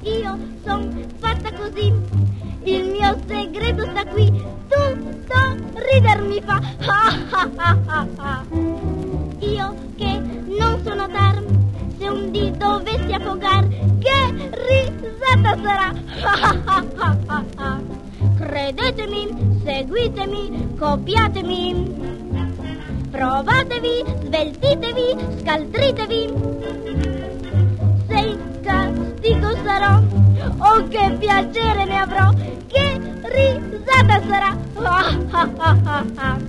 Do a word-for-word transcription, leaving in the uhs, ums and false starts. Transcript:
io son fatta così, il mio segreto sta qui, tutto rider mi fa. Io che non sono tar, se un dì dovessi affogar, che risata sarà. Credetemi, seguitemi, copiatemi, provatevi, sveltitevi, scaltritevi. Se il castigo sarò, oh che piacere ne avrò, che risata sarà.